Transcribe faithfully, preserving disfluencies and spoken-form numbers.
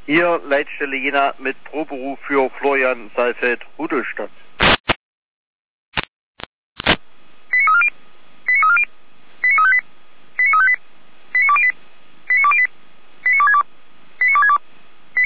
Hier Leitstelle Jena mit Proberuf für Florian Saalfeld, Rudolstadt.